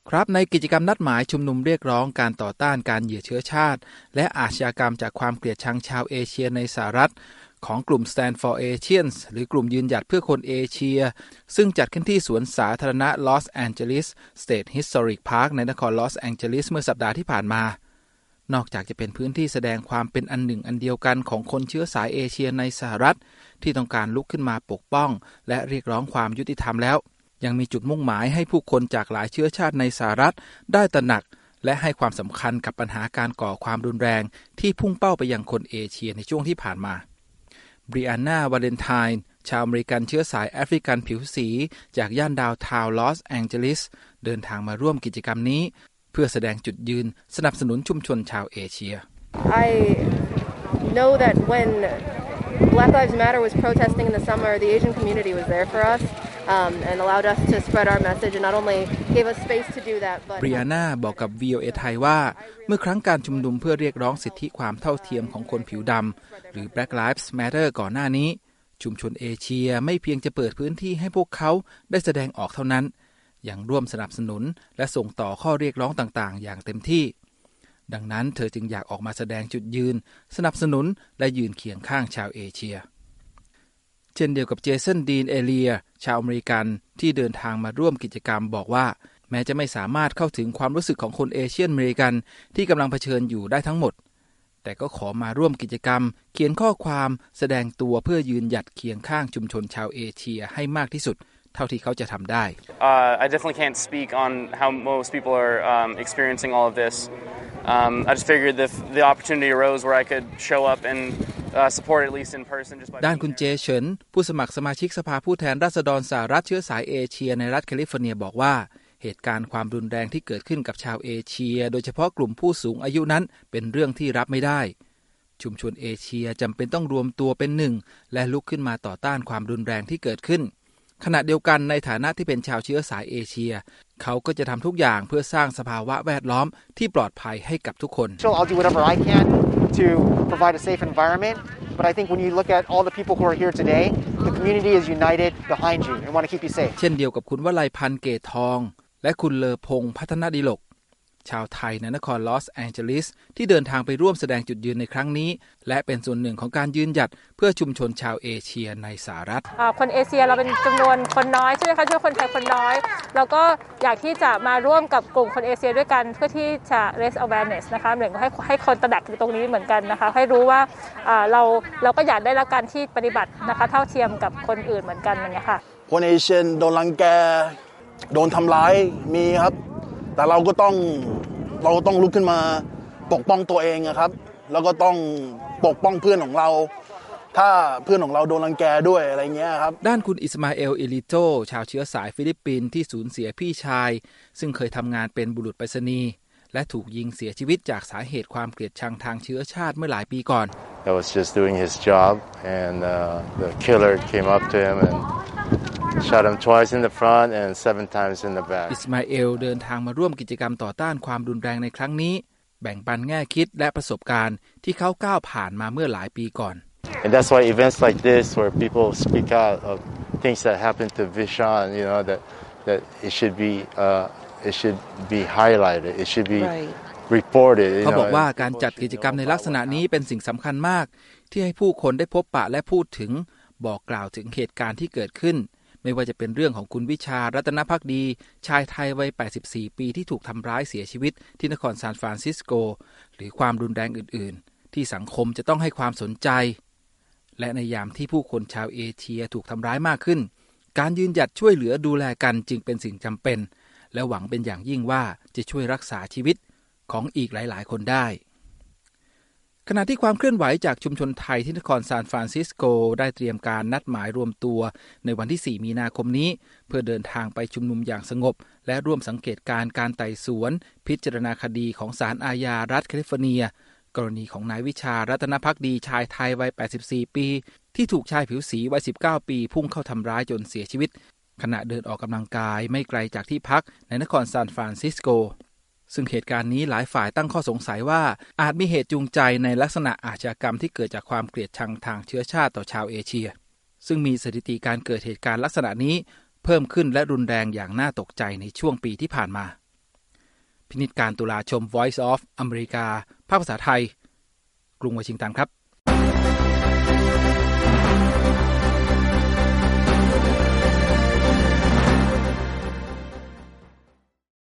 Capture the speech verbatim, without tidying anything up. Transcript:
ครับในกิจกรรมนัดหมายชุมนุมเรียกร้องการต่อต้านการเหยียดเชื้อชาติและอาชญากรรมจากความเกลียดชังชาวเอเชียในสหรัฐของกลุ่ม Stand for Asians หรือกลุ่มยืนหยัดเพื่อคนเอเชียซึ่งจัดขึ้นที่สวนสาธารณะ Los Angeles State Historic Park ในนครลอสแองเจลิสเมื่อสัปดาห์ที่ผ่านมานอกจากจะเป็นพื้นที่แสดงความเป็นอันหนึ่งอันเดียวกันของคนเชื้อสายเอเชียในสหรัฐที่ต้องการลุกขึ้นมาปกป้องและเรียกร้องความยุติธรรมแล้วยังมีจุดมุ่งหมายให้ผู้คนจากหลายเชื้อชาติในสหรัฐได้ตระหนักและให้ความสำคัญกับปัญหาการก่อความรุนแรงที่พุ่งเป้าไปยังคนเอเชียในช่วงที่ผ่านมาบริอันนาวาเลนไทน์ชาวอเมริกันเชื้อสายแอฟริกันผิวสีจากย่านดาวน์ทาวน์ลอสแองเจลิสเดินทางมาร่วมกิจกรรมนี้เพื่อแสดงจุดยืนสนับสนุนชุมชนชาวเอเชีย I know that when Black Lives Matter was protesting in the summer, the Asian community was there for us um, and allowed us to spread our message and not only gave us space to do that but บริอาน่าบอกกับ วี โอ เอ ไทยว่าเมื่อครั้งการชุมนุมเพื่อเรียกร้องสิทธิความเท่าเทียมของคนผิวดำหรือ Black Lives Matter ก่อนหน้านี้ชุมชนเอเชียไม่เพียงจะเปิดพื้นที่ให้พวกเขาได้แสดงออกเท่านั้นยังร่วมสนับสนุนและส่งต่อข้อเรียกร้องต่างๆอย่างเต็มที่ดังนั้นเธอจึงอยากออกมาแสดงจุดยืนสนับสนุนและยืนเคียงข้างชาวเอเชียเช่นเดียวกับเจสันดีนเอเลียชาวอเมริกันที่เดินทางมาร่วมกิจกรรมบอกว่าแม้จะไม่สามารถเข้าถึงความรู้สึกของคนเอเชียนอเมริกันที่กำลังเผชิญอยู่ได้ทั้งหมดแต่ก็ขอมาร่วมกิจกรรมเขียนข้อความแสดงตัวเพื่อยืนหยัดเคียงข้างชุมชนชาวเอเชียให้มากที่สุดเท่าที่เขาจะทำได้ uh, I definitely can't speak on how most people are um, experiencing all of this. Um, I just figured if the opportunity arose where I could show up and uh, support at least in person just by ด้านคุณเจเฉินผู้สมัครสมาชิกสภาผู้แทนราษฎรสหรัฐเชื้อสายเอเชียในรัฐแคลิฟอร์เนียบอกว่าเหตุการณ์ความรุนแรงที่เกิดขึ้นกับชาวเอเชียโดยเฉพาะกลุ่มผู้สูงอายุนั้นเป็นเรื่องที่รับไม่ได้ชุมชนเอเชียจำเป็นต้องรวมตัวเป็นหนึ่งและลุกขึ้นมาต่อต้านความรุนแรงที่เกิดขึ้นขณะเดียวกันในฐานะที่เป็นชาวเชื้อสายเอเชียเขาก็จะทำทุกอย่างเพื่อสร้างสภาวะแวดล้อมที่ปลอดภัยให้กับทุกคน So I'll do whatever I can to provide a safe environment but I think when you look at all the people who are here today the community is united behind you and want to keep you safe เช่นเดียวกับคุณวลัยพันธ์เกตทองและคุณเลอพงษ์พัฒนดิลกชาวไทยในนครลอสแองเจลิสที่เดินทางไปร่วมแสดงจุดยืนในครั้งนี้และเป็นส่วนหนึ่งของการยืนหยัดเพื่อชุมชนชาวเอเชียในสหรัฐคนเอเชียเราเป็นจำนวนคนน้อยใช่ไหมคะช่วยคนไทยคนน้อยแล้วก็อยากที่จะมาร่วมกับกลุ่มคนเอเชียด้วยกันเพื่อที่จะ raise awareness นะคะเหมือนให้ให้คนตระหนักถึงตรงนี้เหมือนกันนะคะให้รู้ว่าเราเราก็อยากได้รับการที่ปฏิบัตินะคะเท่าเทียมกับคนอื่นเหมือนกันอย่างเงี้ยค่ะคนเอเชียโดนรังแกโดนทำร้ายมีครับแต่เราก็ต้องเราต้องลุกขึ้นมาปกป้องตัวเองครับแล้วก็ต้องปกป้องเพื่อนของเราถ้าเพื่อนของเราโดนรังแกด้วยอะไรเงี้ยครับด้านคุณอิสมาเอลอิลิโตชาวเชื้อสายฟิลิปปินส์ที่สูญเสียพี่ชายซึ่งเคยทำงานเป็นบุรุษไปรษณีย์และถูกยิงเสียชีวิตจากสาเหตุความเกลียดชังทางเชื้อชาติเมื่อหลายปีก่อน I was just doing his job and uh, the killer came up to him and shot him twice in the front and seven times in the back อิสมาเอลเดินทางมาร่วมกิจกรรมต่อต้านความรุนแรงในครั้งนี้แบ่งปันแง่คิดและประสบการณ์ที่เขาก้าวผ่านมาเมื่อหลายปีก่อน And that's why events like this where people speak out of things that happened to Vishaan you know that that it should be uh, it should be highlighted it should be reported เขาบอกว่าการจัดกิจกรรมในลักษณะนี้เป็นสิ่งสำคัญมากที่ให้ผู้คนได้พบปะและพูดถึงบอกกล่าวถึงเหตุการณ์ที่เกิดขึ้นไม่ว่าจะเป็นเรื่องของคุณวิชารัตนภักดีชายไทยวัยแปดสิบสี่ปีที่ถูกทำร้ายเสียชีวิตที่นครซานฟรานซิสโกหรือความรุนแรงอื่นๆที่สังคมจะต้องให้ความสนใจและในยามที่ผู้คนชาวเอเชียถูกทำร้ายมากขึ้นการยืนหยัดช่วยเหลือดูแลกันจึงเป็นสิ่งจำเป็นและหวังเป็นอย่างยิ่งว่าจะช่วยรักษาชีวิตของอีกหลายๆคนได้ขณะที่ความเคลื่อนไหวจากชุมชนไทยที่นครซานฟรานซิสโกได้เตรียมการนัดหมายรวมตัวในวันที่สี่มีนาคมนี้เพื่อเดินทางไปชุมนุมอย่างสงบและร่วมสังเกตการณ์การไต่สวนพิจารณาคดีของศาลอาญารัฐแคลิฟอร์เนียกรณีของนายวิชารัตนภักดีชายไทยวัยแปดสิบสี่ปีที่ถูกชายผิวสีวัยสิบเก้าปีพุ่งเข้าทำร้ายจนเสียชีวิตขณะเดินออกกำลังกายไม่ไกลจากที่พักในนครซานฟรานซิสโกซึ่งเหตุการณ์นี้หลายฝ่ายตั้งข้อสงสัยว่าอาจมีเหตุจูงใจในลักษณะอาชญากรรมที่เกิดจากความเกลียดชังทางเชื้อชาติต่อชาวเอเชียซึ่งมีสถิติการเกิดเหตุการณ์ลักษณะนี้เพิ่มขึ้นและรุนแรงอย่างน่าตกใจในช่วงปีที่ผ่านมาพินิจการตุลาชม Voice of อเมริกาภาคภาษาไทยกรุงวอชิงตันครับ